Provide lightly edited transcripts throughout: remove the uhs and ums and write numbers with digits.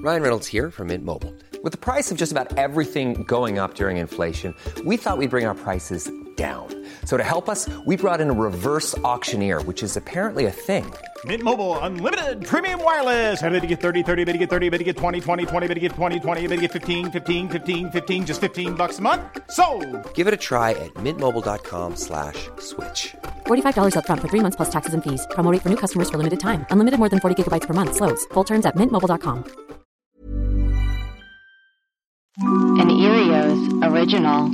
Ryan Reynolds here from Mint Mobile. With the price of just about everything going up during inflation, we thought we'd bring our prices down. So to help us, we brought in a reverse auctioneer, which is apparently a thing. Mint Mobile Unlimited Premium Wireless. How to get 30, 30, bit to get 30, bit to get 20, 20, 20, bit to get 20, 20, bit to get 15, 15, 15, 15, just $15 a month? Sold! Give it a try at mintmobile.com/switch. $45 up front for 3 months plus taxes and fees. Promo rate for new customers for limited time. Unlimited more than 40 gigabytes per month. Slows full terms at mintmobile.com. An Erios original.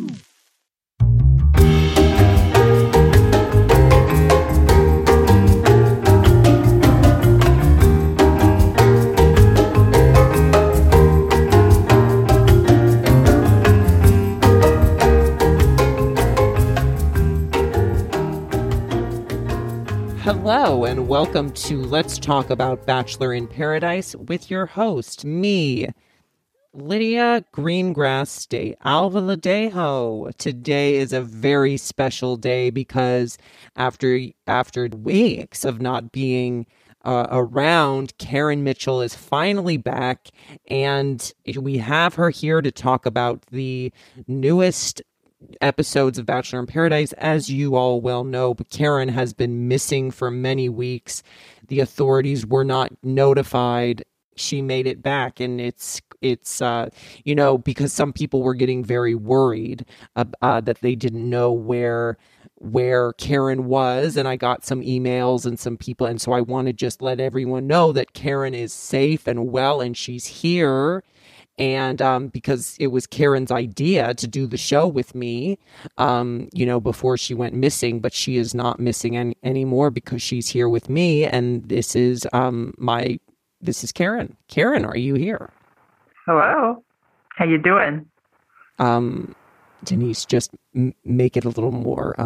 Hello and welcome to Let's Talk About Bachelor in Paradise with your host, me, Lydia Greengrass de Alvaladejo. Today is a very special day because after weeks of not being around, Karen Mitchell is finally back, and we have her here to talk about the newest episodes of Bachelor in Paradise. As you all well know, but Karen has been missing for many weeks. The authorities were not notified. She made it back, and it's because some people were getting very worried that they didn't know where Karen was, and I got some emails and some people, and so I want to just let everyone know that Karen is safe and well, and she's here. And because it was Karen's idea to do the show with me, before she went missing, but she is not missing anymore because she's here with me. And this is Karen. Karen, are you here? Hello. How you doing? Denise, just make it a little more.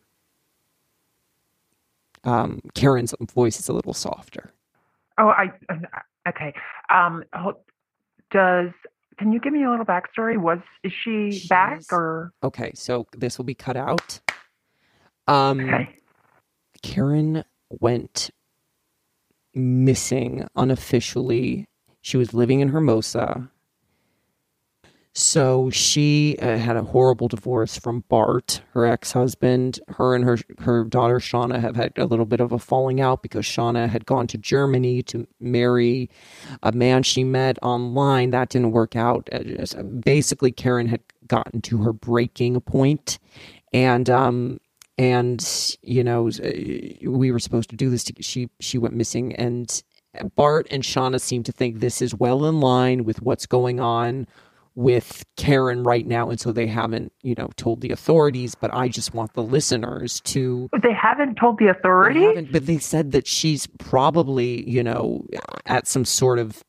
Karen's voice is a little softer. Oh, okay. Can you give me a little backstory? Is she back or? Okay, so this will be cut out. Okay. Karen went missing unofficially. She was living in Hermosa. So she had a horrible divorce from Bart, her ex-husband. Her and her daughter Shauna have had a little bit of a falling out because Shauna had gone to Germany to marry a man she met online. That didn't work out. Basically, Karen had gotten to her breaking point, and we were supposed to do this. She went missing, and Bart and Shauna seem to think this is well in line with what's going on with Karen right now, and so they haven't, told the authorities, but I just want the listeners to... They haven't told the authorities? But they said that she's probably, at some sort of,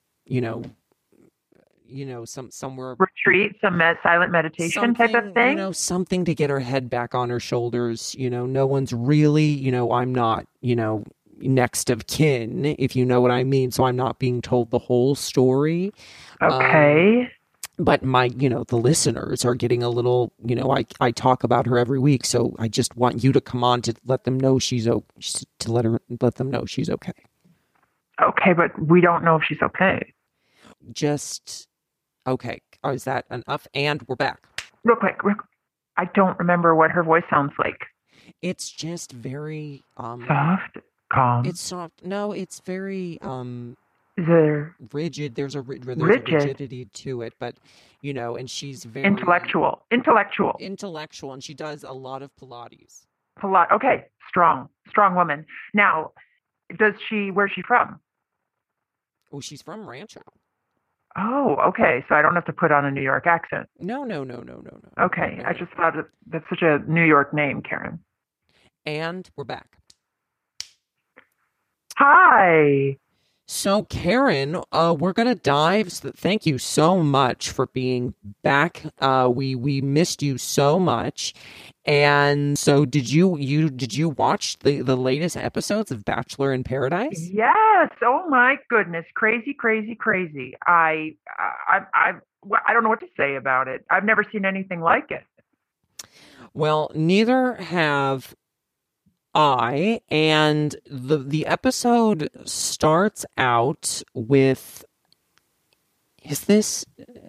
somewhere... Retreat, some silent meditation type of thing? Something to get her head back on her shoulders. No one's really, I'm not, next of kin, if you know what I mean, so I'm not being told the whole story. Okay. But the listeners are getting a little, I talk about her every week, so I just want you to come on to let them know let them know she's okay. Okay, but we don't know if she's okay. Okay. Is that enough? And we're back. Real quick. I don't remember what her voice sounds like. It's just very soft, calm. It's soft. No, it's very rigid. There's a rigidity to it, but and she's very intellectual, and she does a lot of Pilates. Okay, strong woman. Now, where's she from? Oh, she's from Rancho. Oh, okay. So I don't have to put on a New York accent. No. Okay, No. I just thought that's such a New York name, Karen. And we're back. Hi. So, Karen, we're going to dive. Thank you so much for being back. We missed you so much. And so did you watch the latest episodes of Bachelor in Paradise? Yes. Oh my goodness. Crazy. I don't know what to say about it. I've never seen anything like it. Well, neither have I, and the episode starts out with Is this?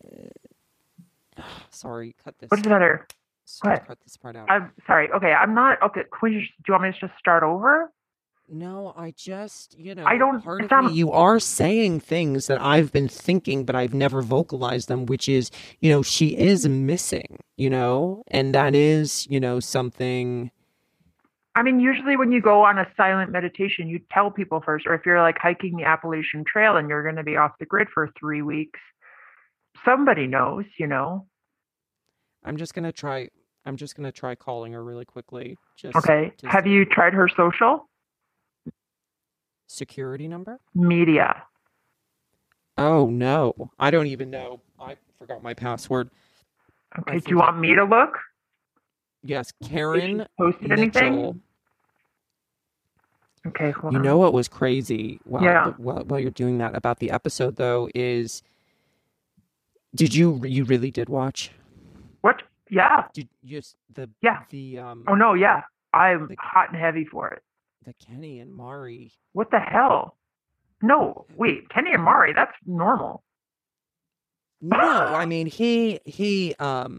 Sorry, cut this. What's the matter? Sorry, What? cut this part out. I'm sorry. Okay, I'm not. Okay, do you want me to just start over? No, I just, I don't. part It's of not. me, you are saying things that I've been thinking, but I've never vocalized them, which is, she is missing, and that is, something. I mean, usually when you go on a silent meditation, you tell people first, or if you're like hiking the Appalachian Trail and you're going to be off the grid for 3 weeks, somebody knows, I'm just gonna try calling her really quickly. Just Okay. to Have see. you tried her social Security number? media? Oh no, I don't even know. I forgot my password. Okay. I Do think you want me to look? Yes, Has she Karen posted Mitchell. anything? Okay, hold You on. know what was crazy Yeah. while you're doing that about the episode though is, you really did watch? What? Yeah. Did just the Yeah. the Oh no, yeah. I'm the hot and heavy for it. the Kenny and Mari? What the hell? No, wait, Kenny and Mari, that's normal. No, I mean he's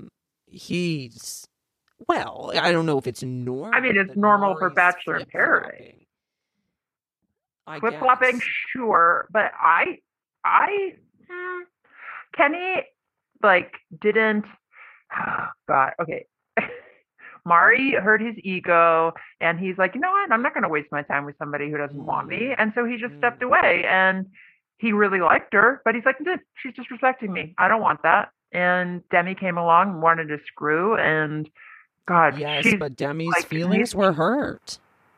well, I don't know if it's normal. I mean, it's that normal for Mari's Bachelor in Paradise. flip-flopping, I Flip-flopping, guess. sure, but hmm, Kenny, like, didn't, God, okay. Mari hurt his ego, and he's like, you know what? I'm not going to waste my time with somebody who doesn't want me. And so he just stepped away, and he really liked her, but he's like, she's disrespecting me. I don't want that. And Demi came along and wanted to screw, and God, Yes, she's but Demi's like, feelings were hurt.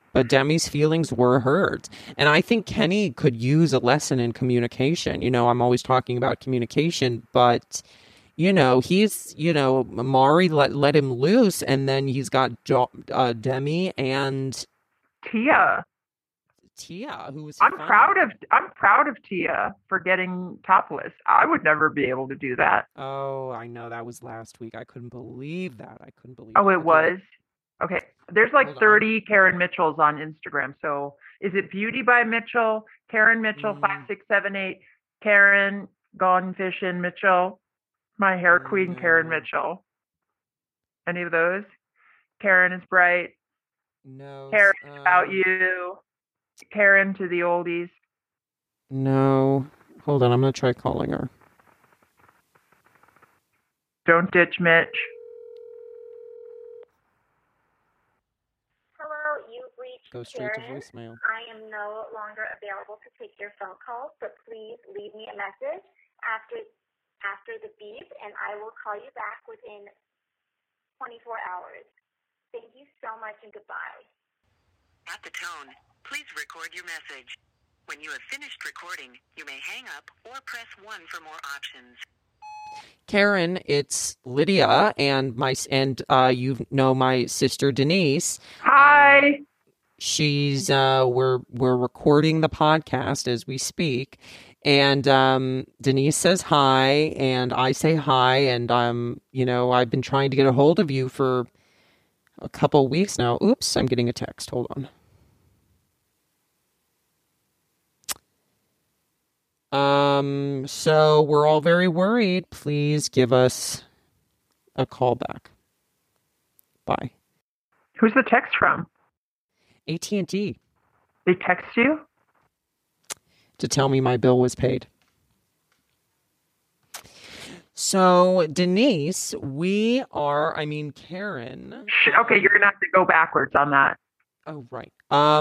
And I think Kenny could use a lesson in communication. I'm always talking about communication, but he's, Mari let him loose, and then he's got Demi and Tia. who was I'm funny. proud of Tia for getting topless. I would never be able to do that. Oh, I know, that was last week. I couldn't believe that. Oh, it Okay, was? Okay. There's like hold on. 30 Karen Mitchells on Instagram. So is it Beauty by Mitchell, Karen Mitchell 5678, Karen Gone Fishing Mitchell, My Hair Queen Karen No. Mitchell? Any of those? Karen is bright. No. Karen is about you. Karen to the oldies. No. Hold on, I'm gonna try calling her. Don't ditch Mitch. Hello, you've reached Go straight to Karen. voicemail. I am no longer available to take your phone calls, but please leave me a message after the beep, and I will call you back within 24 hours. Thank you so much, and goodbye. At the tone, please record your message. When you have finished recording, you may hang up or press 1 for more options. Karen, it's Lydia and my sister Denise. Hi. She's we're recording the podcast as we speak, and Denise says hi, and I say hi, and I've been trying to get a hold of you for a couple weeks now. Oops, I'm getting a text. Hold on. So we're all very worried. Please give us a call back. Bye. Who's the text from? AT&T They text you? to tell me my bill was paid. So, Denise, Karen. Okay, you're gonna have to go backwards on that. Oh, right.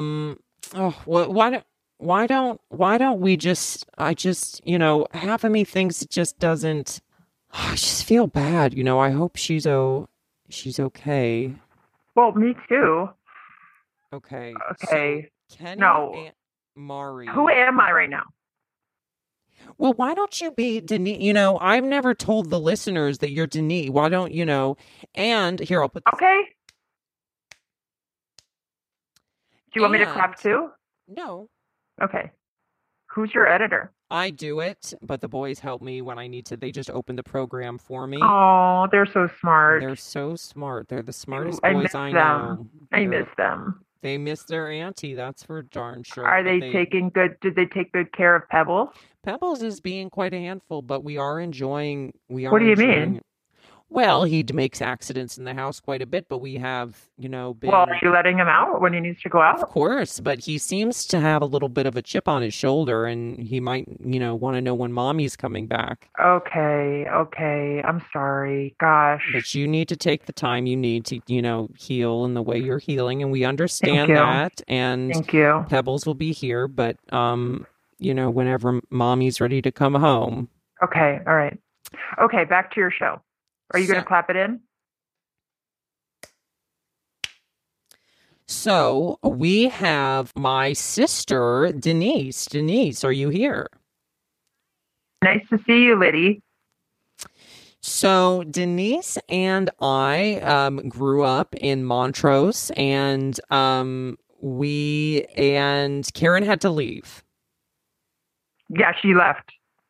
Why don't we just, half of me thinks it just doesn't, I just feel bad, I hope she's okay. Well, me too. Okay. Okay. So Kenny No. and Mari. Who am I right now? Well, why don't you be Denise? I've never told the listeners that you're Denise. Why don't and here, I'll put this. Okay. Do you want me to And- clap too? No. Okay. Who's your editor? I do it, but the boys help me when I need to. They just open the program for me. Oh, they're so smart. They're so smart. They're the smartest I boys miss I them. know. I miss them. They miss their auntie, that's for darn sure. Are but they taking good? Did they take good care of Pebbles? Pebbles is being quite a handful, but we are enjoying. What do you mean? Well, he makes accidents in the house quite a bit, but we have, been. Well, are you letting him out when he needs to go Of out? course, but he seems to have a little bit of a chip on his shoulder, and he might, want to know when mommy's coming back. Okay. I'm sorry. Gosh. But you need to take the time you need to, heal in the way you're healing, and we understand you. that. And Thank you. Pebbles will be here, but, whenever mommy's ready to come home. Okay. All right. Okay. Back to your show. Are you going to clap it in? So we have my sister, Denise. Denise, are you here? Nice to see you, Liddy. So Denise and I grew up in Montrose, and Karen had to leave. Yeah, she left.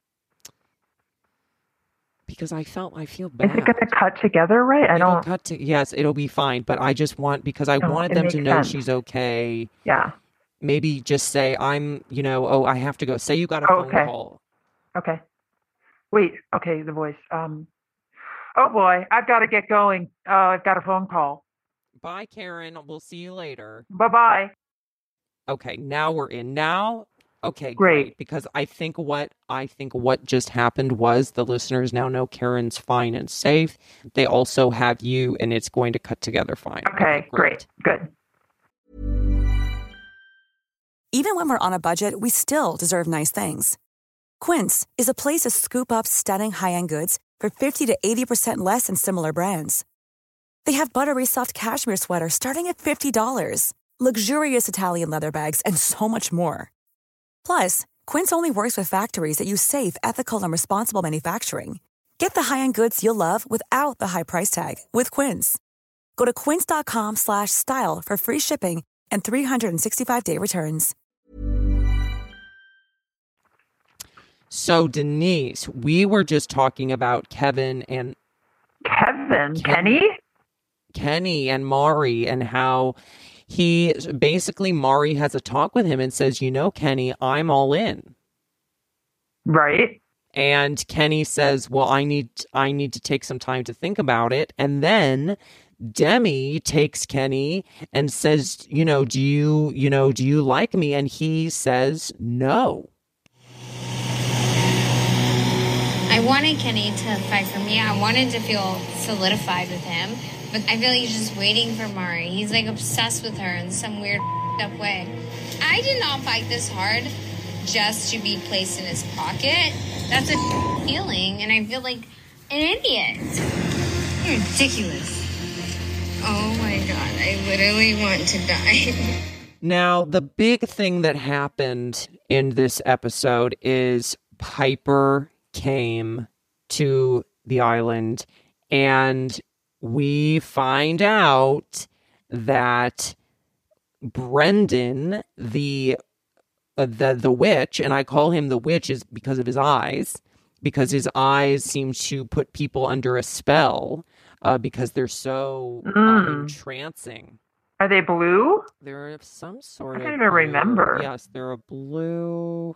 Because I feel bad. Is it going to cut together, right? Yes, it'll be fine. But I just because I wanted them to know sense. she's okay. Yeah. Maybe just say I have to go. Say you got a phone call. Okay. Wait. Okay, the voice. Oh boy, I've got to get going. I've got a phone call. Bye, Karen. We'll see you later. Bye-bye. Okay, now we're in. Now, okay, great. Because I think what just happened was the listeners now know Karen's fine and safe. They also have you, and it's going to cut together fine. Okay, great. Good. Even when we're on a budget, we still deserve nice things. Quince is a place to scoop up stunning high-end goods for 50 to 80% less than similar brands. They have buttery soft cashmere sweaters starting at $50, luxurious Italian leather bags, and so much more. Plus, Quince only works with factories that use safe, ethical, and responsible manufacturing. Get the high-end goods you'll love without the high price tag with Quince. Go to quince.com/style for free shipping and 365-day returns. So, Denise, we were just talking about Kenny and Mari, and how Mari has a talk with him and says, Kenny, I'm all in. Right. And Kenny says, well, I need to take some time to think about it. And then Demi takes Kenny and says, do you like me? And he says, no. I wanted Kenny to fight for me. I wanted to feel solidified with him. But I feel like he's just waiting for Mari. He's like obsessed with her in some weird up way. I did not fight this hard just to be placed in his pocket. That's a feeling, and I feel like an idiot. You're ridiculous. Oh my God, I literally want to die. Now, the big thing that happened in this episode is Piper came to the island, and we find out that Brendan, the witch, and I call him the witch is because of his eyes, because his eyes seem to put people under a spell, because they're so entrancing. Are they blue? They're some sort of. I don't even remember. Yes, they're a blue.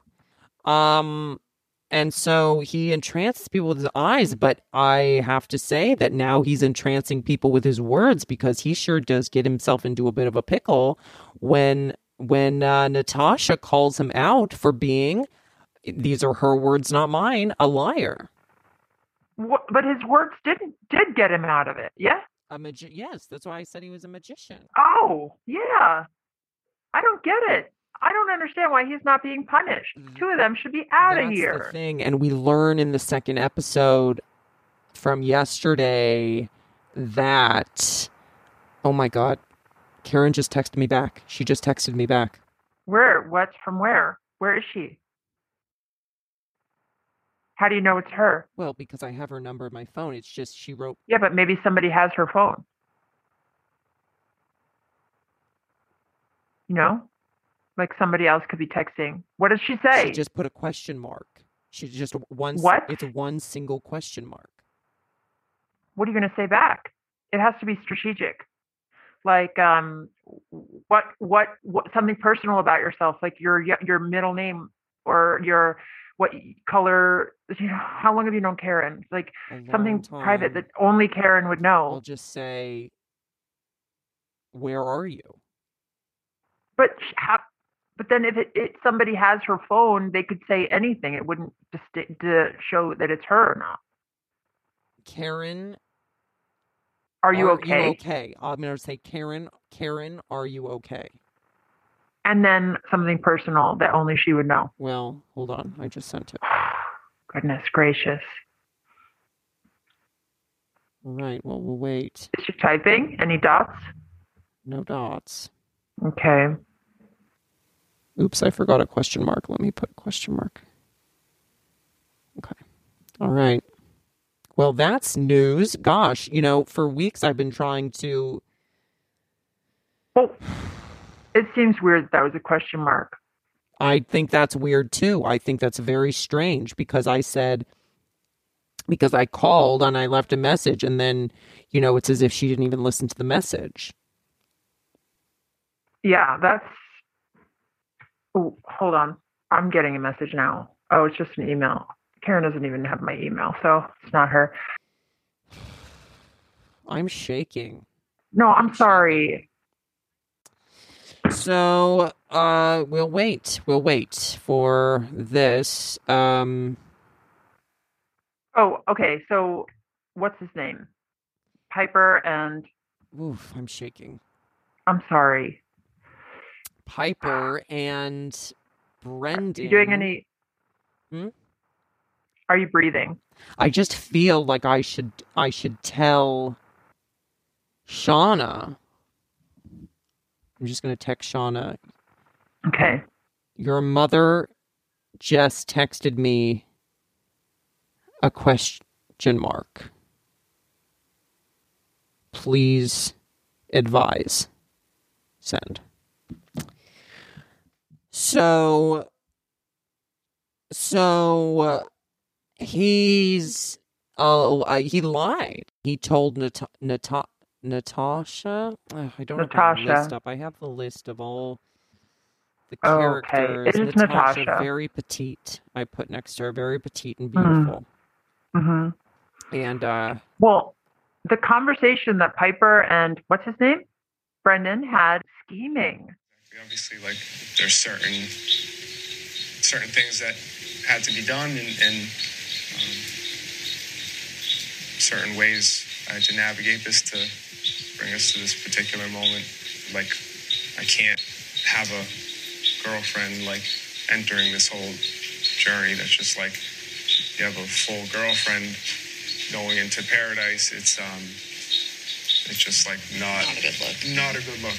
And so he entrances people with his eyes, but I have to say that now he's entrancing people with his words, because he sure does get himself into a bit of a pickle when Natasha calls him out for being, these are her words, not mine, a liar. But his words did get him out of it, yeah? Yes, that's why I said he was a magician. Oh, yeah. I don't get it. I don't understand why he's not being punished. Two of them should be out of here. That's the thing. And we learn in the second episode from yesterday that, oh my God, Karen just texted me back. She just texted me back. Where? What? From where? Where is she? How do you know it's her? Well, because I have her number in my phone. It's just she wrote. Yeah, but maybe somebody has her phone. You know? Like somebody else could be texting. What does she say? She just put a question mark. She just one. What? It's one single question mark. What are you going to say back? It has to be strategic. Like, what something personal about yourself, like your middle name or your what color, how long have you known Karen? Like something private that only Karen would know. I'll just say, where are you? But then if somebody has her phone, they could say anything. It wouldn't to show that it's her or not. Karen, are you okay? You okay? I'm going to say, Karen, are you okay? And then something personal that only she would know. Well, hold on. I just sent it. Goodness gracious. All right. Well, we'll wait. Is she typing? Any dots? No dots. Okay. Oops, I forgot a question mark. Let me put a question mark. Okay. All right. Well, that's news. Gosh, for weeks I've been trying to... Oh, it seems weird that was a question mark. I think that's weird, too. I think that's very strange because I called and I left a message and then, it's as if she didn't even listen to the message. Yeah, that's... Oh, hold on. I'm getting a message now. Oh, it's just an email. Karen doesn't even have my email, so it's not her. I'm shaking. No, I'm sorry. So, we'll wait. We'll wait for this. Oh, okay. So, what's his name? Piper and... Oof, I'm shaking. I'm sorry. Piper and Brendan. Are you doing any... Are you breathing? I just feel like I should tell Shauna. I'm just going to text Shauna. Okay. Your mother just texted me a question mark. Please advise. Send. So he's he lied. He told Natasha. I don't have the list up. I have the list of all the characters. Okay. It is Natasha. Very petite. I put next to her, very petite and beautiful. Mm-hmm. And well, the conversation that Piper and what's his name, Brendan, had, scheming. Obviously, like there's certain things that had to be done, and certain ways I had to navigate this to bring us to this particular moment. Like, I can't have a girlfriend like entering this whole journey. That's just like you have a full girlfriend going into paradise. It's just like not a good look. Not a good look.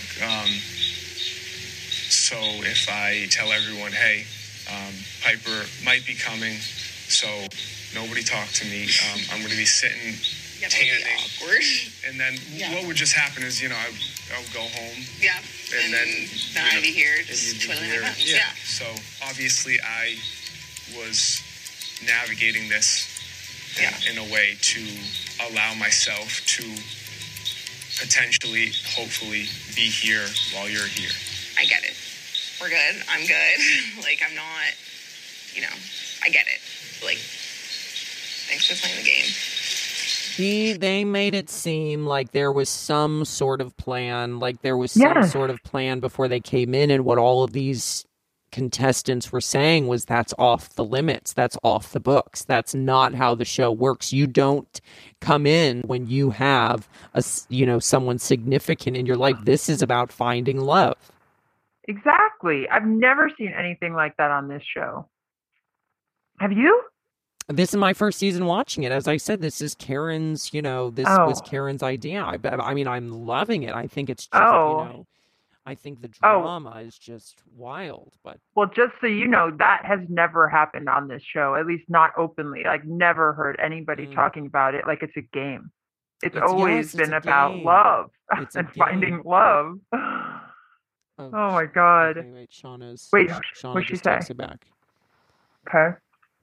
So if I tell everyone, hey, Piper might be coming, so nobody talk to me. I'm going to be sitting, tanning. Awkward. And then what would just happen is, I'll go home. Yeah. And then I'd be here just twiddling my thumbs. Yeah. So obviously I was navigating this in a way to allow myself to potentially, hopefully, be here while you're here. I get it. We're good. I'm good. Like, I'm not, I get it. Like, thanks for playing the game. They made it seem like there was some sort of plan, before they came in, and what all of these contestants were saying was that's off the limits, that's off the books, that's not how the show works. You don't come in when you have someone significant in your life. This is about finding love. Exactly. I've never seen anything like that on this show. Have you? This is my first season watching it. As I said, this is Karen's, was Karen's idea. I mean, I'm loving it. I think it's just, I think the drama is just wild. But well, just so you know, that has never happened on this show, at least not openly. Like, never heard anybody talking about it like it's a game. It's always been about love and finding love. Oh my God. Okay, wait, Shauna's... Wait, Shauna what'd she just say? texted back. Okay.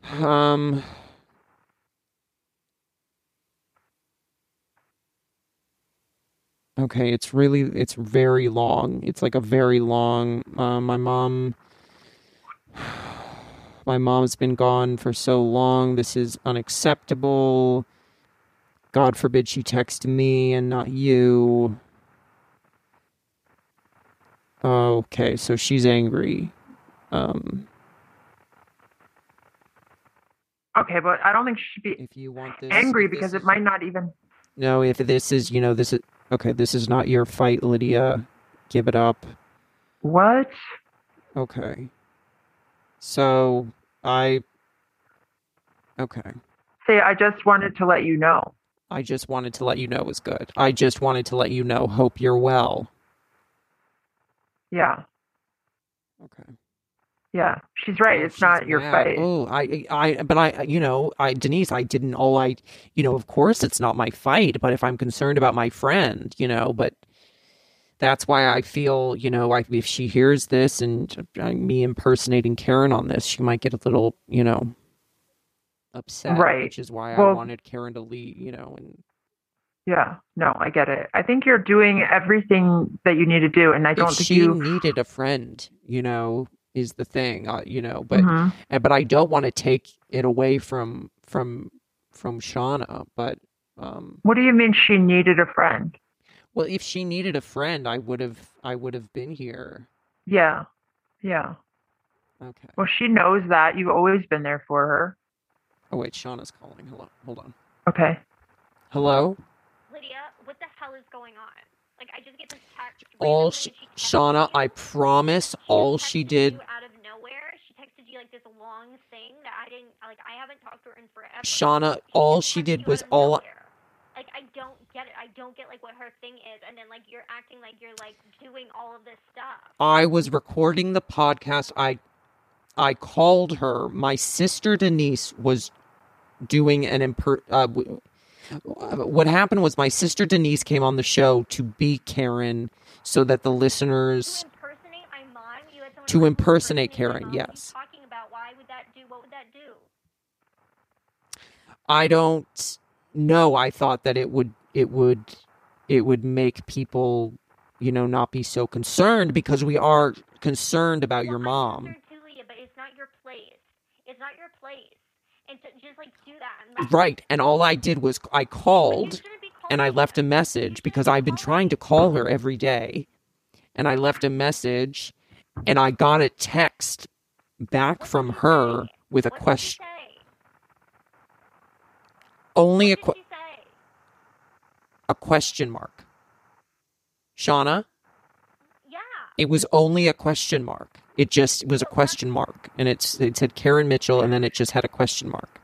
Okay, it's very long. It's like a very long, my mom... My mom's been gone for so long. This is unacceptable. God forbid she texted me and not you. Okay, so she's angry. Okay, but I don't think she should be if you want this, angry because it might not even... No, if this is, this is... Okay, this is not your fight, Lydia. Give it up. What? Okay. So, Okay. Say, I just wanted to let you know. I just wanted to let you know it was good. I just wanted to let you know, hope you're well. Yeah. Okay. Yeah, she's right. It's not your fight. Oh, Denise, I didn't, of course it's not my fight, but if I'm concerned about my friend, but that's why I feel, if she hears this and me impersonating Karen on this, she might get a little, upset. Right. Which is why I wanted Karen to leave, and... Yeah, no, I get it. I think you're doing everything that you need to do, and I don't think she needed a friend, is the thing, but but I don't want to take it away from Shauna. But what do you mean she needed a friend? Well, if she needed a friend, I would have been here. Yeah. Okay. Well, she knows that you've always been there for her. Oh wait, Shauna's calling. Hello, hold on. Okay. Hello. Lydia, what the hell is going on? Like, I just get this text. Shauna, I promise, all she did. Out of nowhere, she texted you like this long thing that I haven't talked to her in forever. Shauna, all she did was all. Like, I don't get it. I don't get like what her thing is, and then like you're acting like you're like doing all of this stuff. I was recording the podcast. I called her. My sister Denise was doing an what happened was my sister Denise came on the show to be Karen so that the listeners... To impersonate my mom? You had someone to impersonate Karen, yes. Talking about what would that do? I don't know. I thought that it would make people, not be so concerned because we are concerned about your mom. But it's not your place. It's not your place. And to just do that. Right. And all I did was I called and I left a message because I've been trying to call her every day. And I left a message and I got a text back from her with a question. Only a question mark. Shauna? Yeah. It was only a question mark. It was a question mark. And it said Karen Mitchell, and then it just had a question mark.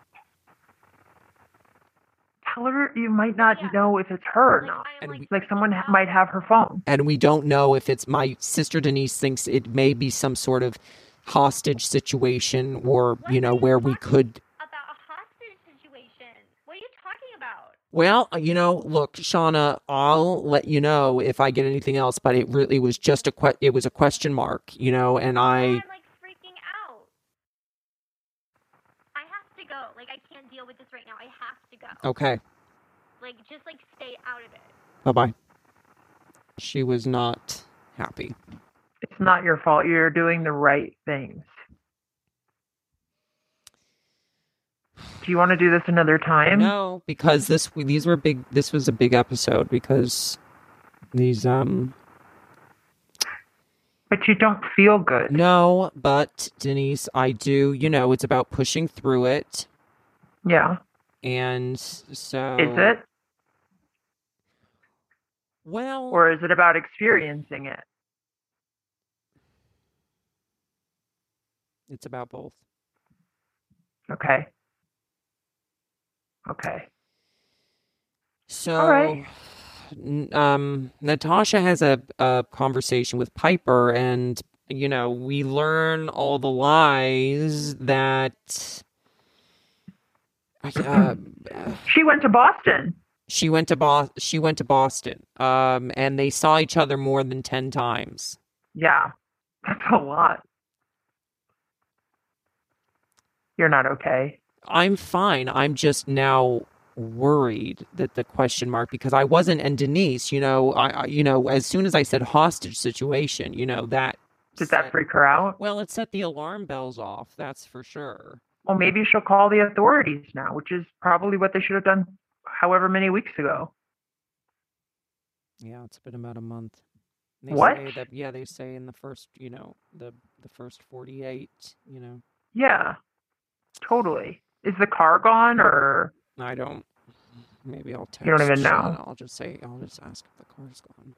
Tell her you might not know if it's her or not. Like someone might have her phone. And we don't know if it's my sister Denise thinks it may be some sort of hostage situation or, where we could... About a hostage situation? What are you talking about? Well, look, Shauna, I'll let you know if I get anything else, but it really was just it was a question mark, and I'm freaking out. I have to go. I can't deal with this right now. I have to go. Okay. Just stay out of it. Bye-bye. She was not happy. It's not your fault. You're doing the right things. Do you want to do this another time? No, because this was a big episode because these But you don't feel good. No, but Denise, I do, it's about pushing through it. Yeah. And so Is it? Well, or is it about experiencing it? It's about both. Okay. So, all right. Natasha has a conversation with Piper, and we learn all the lies that she went to Boston. She went to Boston. And they saw each other more than 10 times. Yeah, that's a lot. You're not okay. I'm fine. I'm just now worried that the question mark, because I wasn't, and Denise, I as soon as I said hostage situation, that Did that freak her out? Well, it set the alarm bells off, that's for sure. Well, maybe she'll call the authorities now, which is probably what they should have done however many weeks ago. Yeah, it's been about a month. They What? Say that, yeah, they say in the first, the first 48, Yeah, totally. Is the car gone or? I don't. Maybe I'll text. You don't even know. Shauna. I'll just ask if the car's gone.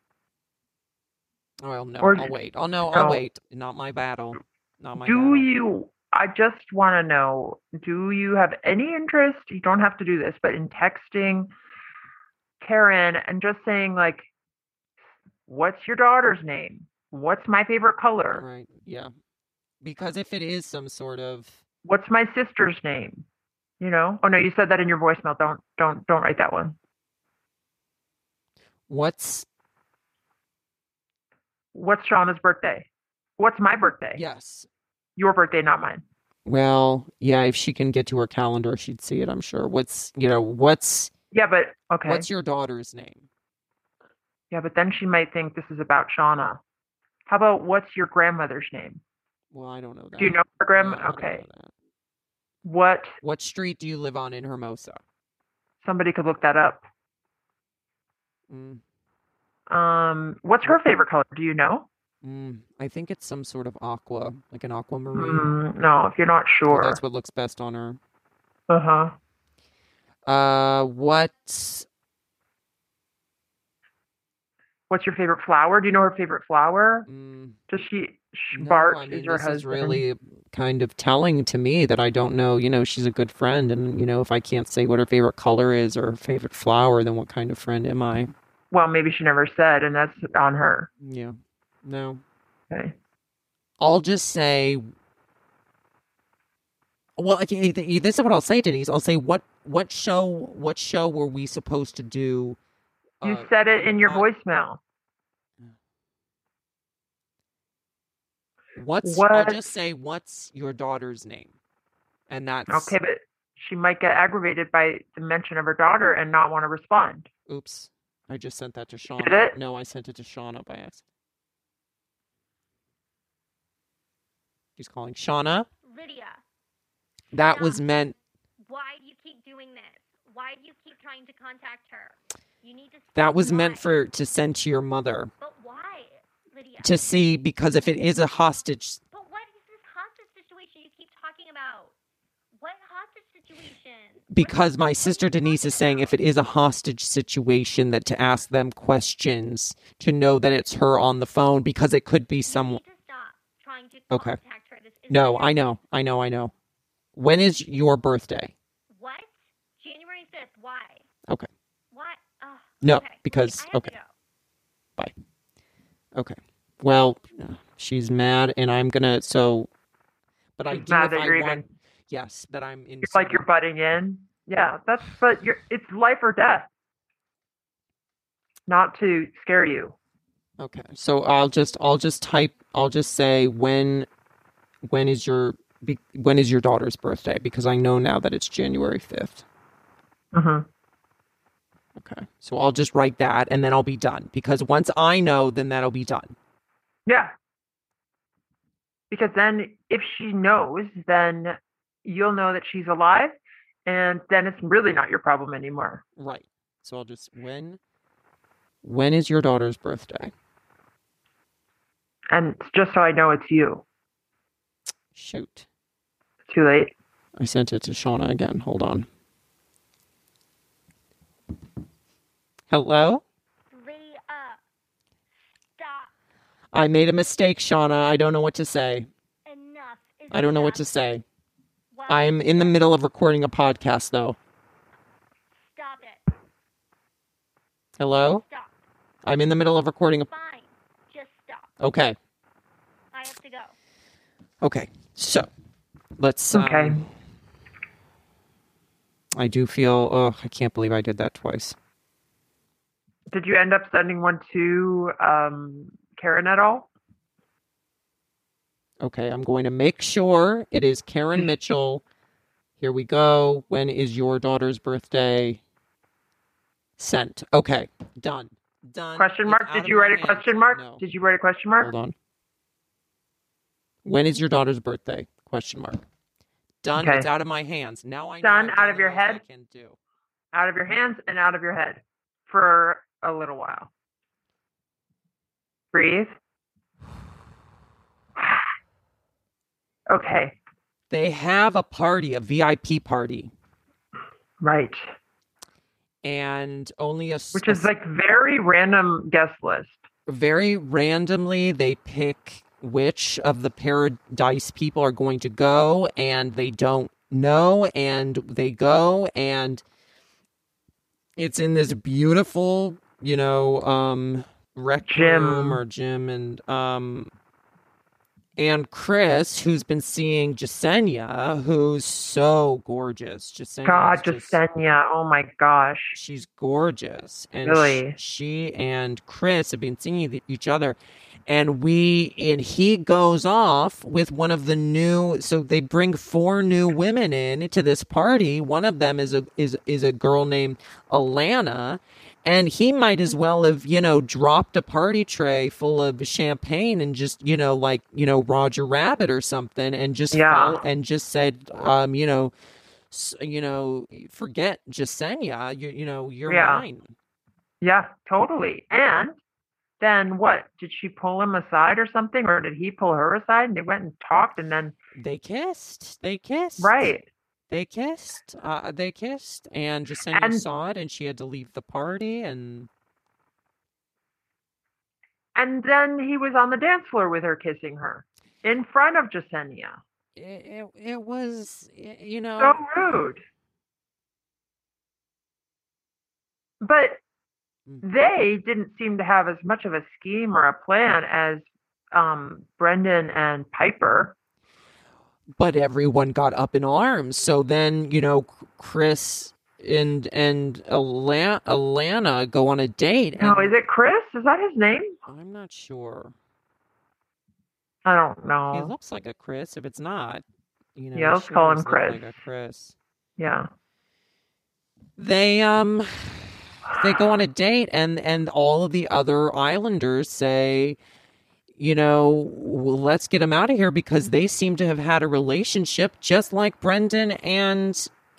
Oh, well, no, Or- I'll wait. I'll No. wait. Not my battle. Not my Do battle. you? I just want to know, do you have any interest? You don't have to do this, but in texting Karen and just saying like, what's your daughter's name? What's my favorite color? Right. Yeah. Because if it is some sort of What's my sister's name? Oh no, you said that in your voicemail. Don't write that one. what's Shauna's birthday? What's my birthday? yes. Your birthday, not mine. Well, yeah, if she can get to her calendar, she'd see it, I'm sure. What's Yeah, but okay. what's your daughter's name? Yeah, but then she might think this is about Shauna. How about what's your grandmother's name? Well, I don't know that. Do you know her grandma? No, I don't Okay. know that. What? Street do you live on in Hermosa? Somebody could look that up. Mm, What's her favorite color? Do you know? I think it's some sort of aqua, like an aquamarine. No, if you're not Well, sure. that's what looks best on her. What's your favorite flower? Do you know her favorite flower? Does she? No, Bart I mean, is her this husband. is really kind of telling to me that I don't know. She's a good friend, and if I can't say what her favorite color is or her favorite flower, then what kind of friend am I? Well, maybe she never said, and that's on her. Yeah. No. Okay. I'll just say. Well, okay, this is what I'll say, Denise. I'll say what show were we supposed to do? You said it in your voicemail. I'll just say, what's your daughter's name? And that's Okay, but she might get aggravated by the mention of her daughter and not want to respond. Oops. I just sent that to Shauna. Did it? No, I sent it to Shauna by accident. She's calling Shauna. Lydia. That was meant. Why do you keep doing this? Why do you keep trying to contact her? You need to. That was meant to send to your mother. But why, Lydia? To see, because if it is a hostage. But what is this hostage situation you keep talking about? What hostage situation? Because my sister Denise is saying if it is a hostage situation, that to ask them questions to know that it's her on the phone, because it could be someone. You need to stop trying to Okay. contact her. This isn't No, fair. I know. When is your birthday? What? January 5th. Why? Okay. What? No, okay. because I have to okay. go. Bye. Okay. Well, she's mad, and I'm gonna but I She's do mad if that I you're want. even- Yes, that I'm in. It's like you're butting in. Yeah, but it's life or death. Not to scare you. Okay. So I'll just say when is your daughter's birthday, because I know now that it's January 5th. Mm-hmm. Okay. So I'll just write that, and then I'll be done, because once I know, then that'll be done. Yeah. Because then if she knows, then you'll know that she's alive, and then it's really not your problem anymore. Right. So I'll just when is your daughter's birthday? And just so I know it's you. Shoot. Too late. I sent it to Shauna again. Hold on. Hello? Lydia, stop. I made a mistake, Shauna. I don't know what to say. Enough. I don't know what to say. I'm in the middle of recording a podcast, though. Stop it. Hello? Stop. I'm in the middle of recording a... Fine. Just stop. Okay. I have to go. Okay. So, let's... Okay. I do feel... Oh, I can't believe I did that twice. Did you end up sending one to Karen at all? Okay, I'm going to make sure it is Karen Mitchell. Here we go. When is your daughter's birthday? Sent. Okay, done. Done. Question mark? It's out Did of you my write a hands. question mark? No. Did you write a question mark? Hold on. When is your daughter's birthday? Question mark. Done. Okay. It's out of my hands. Now I know Done, I've out done of the your most head? I can do. Out of your hands and out of your head for a little while. Breathe. Okay. They have a party, a VIP party. Right. And only which is like very random guest list. Very randomly, they pick which of the Paradise people are going to go, and they don't know, and they go, and it's in this beautiful, rec room or gym, and Chris, who's been seeing Jasenia, who's so gorgeous. Jasenia, oh my gosh. She's gorgeous. And really? She and Chris have been seeing each other. And he goes off with one of the new, so they bring 4 new women into this party. One of them is a girl named Alana. And he might as well have, dropped a party tray full of champagne and just, Roger Rabbit or something, and just said, forget Jasenia, you're mine. Yeah, totally. And then what? Did she pull him aside or something, or did he pull her aside? And they went and talked, and then they kissed. Right. They kissed, and Jasenia saw it, and she had to leave the party, and then he was on the dance floor with her, kissing her in front of Jasenia. It was, so rude. But they didn't seem to have as much of a scheme or a plan as Brendan and Piper. But everyone got up in arms. So then, Chris and Alana go on a date. No, is it Chris? Is that his name? I'm not sure. I don't know. He looks like a Chris. If it's not, yeah, let's call him Chris. Like a Chris. Yeah. They go on a date, and all of the other Islanders say, let's get him out of here, because they seem to have had a relationship just like Brendan and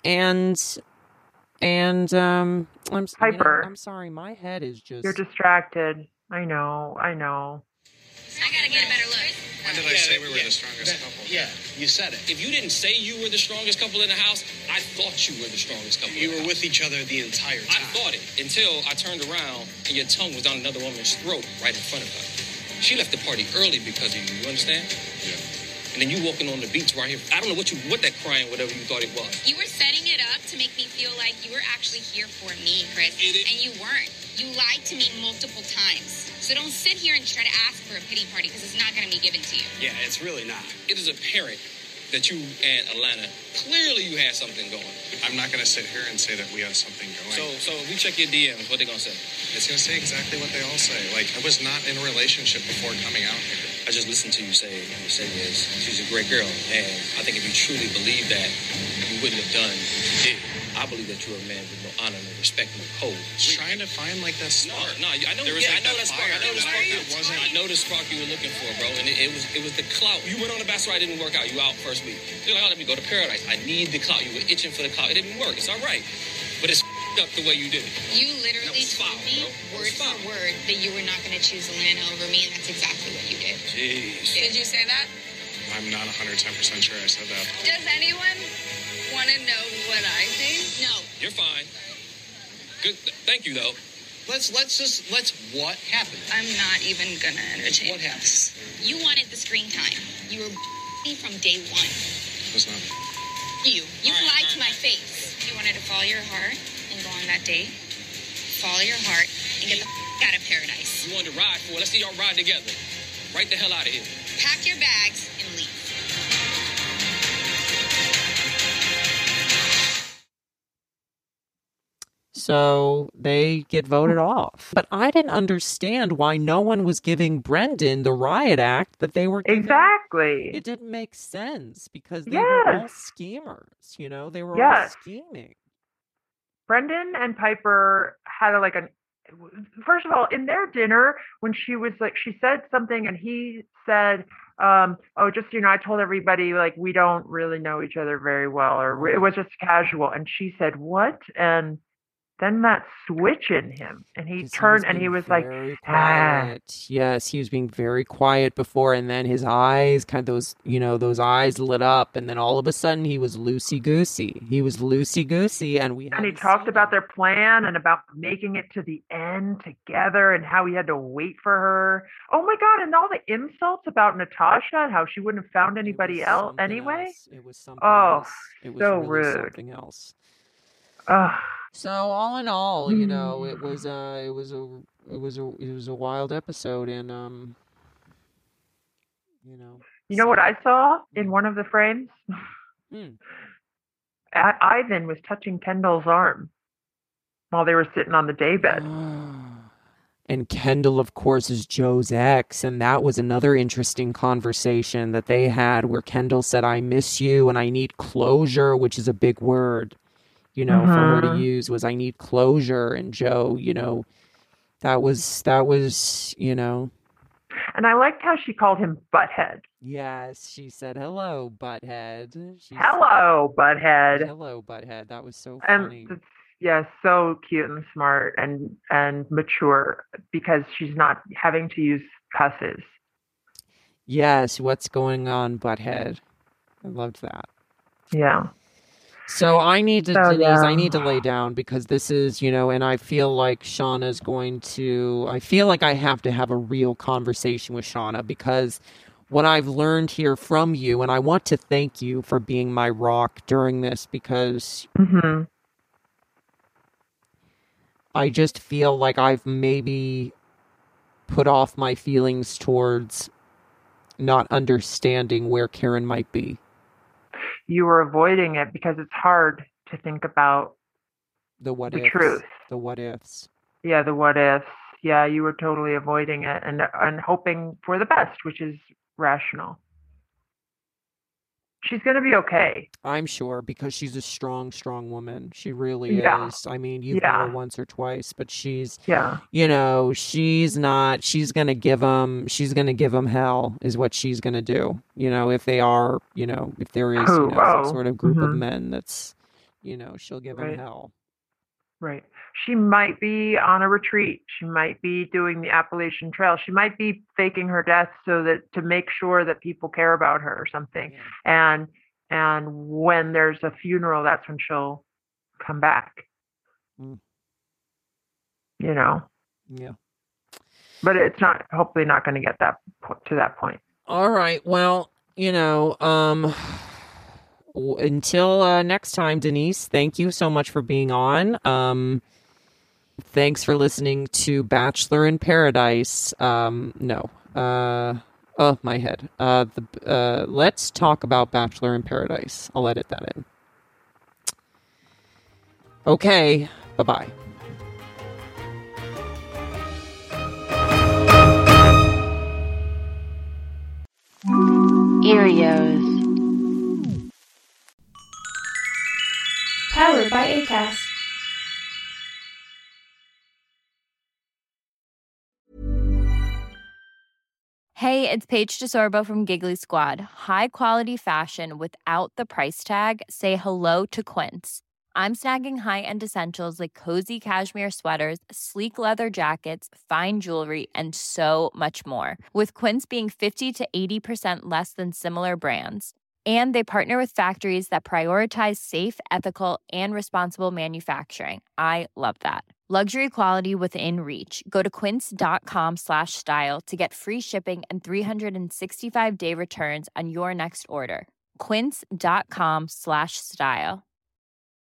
Piper. I'm sorry, my head is just. You're distracted. I know. I gotta get a better look. When did I say we were the strongest couple? Yeah, you said it. If you didn't say you were the strongest couple in the house, I thought you were the strongest couple. You were with each other the entire time. I thought it until I turned around and your tongue was on another woman's throat right in front of her. She left the party early because of you understand? Yeah. And then you walking on the beach right here. I don't know what that crying, whatever you thought it was. You were setting it up to make me feel like you were actually here for me, Chris. And you weren't. You lied to me multiple times. So don't sit here and try to ask for a pity party, because it's not going to be given to you. Yeah, it's really not. It is apparent that you and Alana, clearly you had something going. I'm not going to sit here and say that we have something going. So if we check your DMs, what they going to say? It's going to say exactly what they all say. Like, I was not in a relationship before coming out here. I just listened to you say, is she's a great girl. And I think if you truly believe that, you wouldn't have done it. I believe that you're a man with no honor, no respect, no code. Trying to find like that spark. No, I know. There was I know that spark. fire. I know the spark. I know the spark you were looking for, bro. And it was the clout. You went on the Bachelor, it didn't work out. You out first week. You're like, oh, let me go to Paradise. I need the clout. You were itching for the clout. It didn't work. It's all right, but it's up the way you did it. You literally told me word for word that you were not going to choose Alana over me, and that's exactly what you did. Jeez. Did you say that? I'm not 110% sure I said that. Does anyone want to know what I think? No. You're fine. Good. Thank you, though. Let's what happened? I'm not even going to entertain What happened? this. You wanted the screen time. You were me from day one. It was not. You lied to my face. You wanted to follow your heart and go on that date. Follow your heart and get the out of Paradise. You wanted to ride for it. Let's see y'all ride together. Right the hell out of here. Pack your bags and leave. So they get voted off. But I didn't understand why no one was giving Brendan the riot act that they were giving. Exactly. It didn't make sense, because they were all schemers, They were all scheming. Brendan and Piper had first of all, in their dinner, when she was like, she said something and he said, just, I told everybody, like, we don't really know each other very well, or it was just casual. And she said, what? And then that switch in him, and he turned and he was like, quiet. Yes, he was being very quiet before, and then his eyes those eyes lit up, and then all of a sudden he was loosey-goosey. And he talked about their plan and about making it to the end together and how he had to wait for her. Oh my God, and all the insults about Natasha and how she wouldn't have found anybody else anyway. It was something else. It was so really rude. Something else. So all in all, it was a wild episode, and You know what I saw in one of the frames? Ivan was touching Kendall's arm while they were sitting on the daybed. And Kendall, of course, is Joe's ex, and that was another interesting conversation that they had where Kendall said, I miss you and I need closure, which is a big word. For her to use was I need closure. And Joe, that was. And I liked how she called him Butthead. Yes, she said, hello, Butthead. Hello, Butthead. Hello, Butthead. That was so funny. And so cute and smart and mature because she's not having to use cusses. Yes, what's going on, Butthead? I loved that. Yeah. So I need to, Denise, I need to lay down because this is, and I feel like Shauna's I feel like I have to have a real conversation with Shauna because what I've learned here from you, and I want to thank you for being my rock during this because I just feel like I've maybe put off my feelings towards not understanding where Karen might be. You were avoiding it because it's hard to think about the truth. The what ifs. Yeah, the what ifs. Yeah, you were totally avoiding it and hoping for the best, which is rational. She's going to be okay. I'm sure because she's a strong, strong woman. She really is. I mean, you've met her once or twice, but she's, she's going to give them hell is what she's going to do. If they are, if there is some sort of group of men that's, she'll give them hell. Right. She might be on a retreat. She might be doing the Appalachian Trail. She might be faking her death so that to make sure that people care about her or something. Yeah. And when there's a funeral, that's when she'll come back. Yeah. But it's hopefully not going to get to that point. All right. Well, until next time, Denise, thank you so much for being on. Thanks for listening to Bachelor in Paradise. My head. Let's talk about Bachelor in Paradise. I'll edit that in. Okay. Bye-bye. Erios. Powered by Acast. Hey, it's Paige DeSorbo from Giggly Squad. High quality fashion without the price tag. Say hello to Quince. I'm snagging high-end essentials like cozy cashmere sweaters, sleek leather jackets, fine jewelry, and so much more. With Quince being 50 to 80% less than similar brands. And they partner with factories that prioritize safe, ethical, and responsible manufacturing. I love that. Luxury quality within reach. Go to quince.com/style to get free shipping and 365-day returns on your next order. Quince.com/style.